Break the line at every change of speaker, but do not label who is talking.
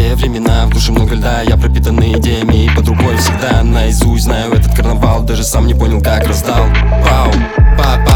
те времена, в душе много льда, я пропитанный идеями, и под рукой всегда наизусть знаю этот карнавал, даже сам не понял, как раздал. Пау, папа.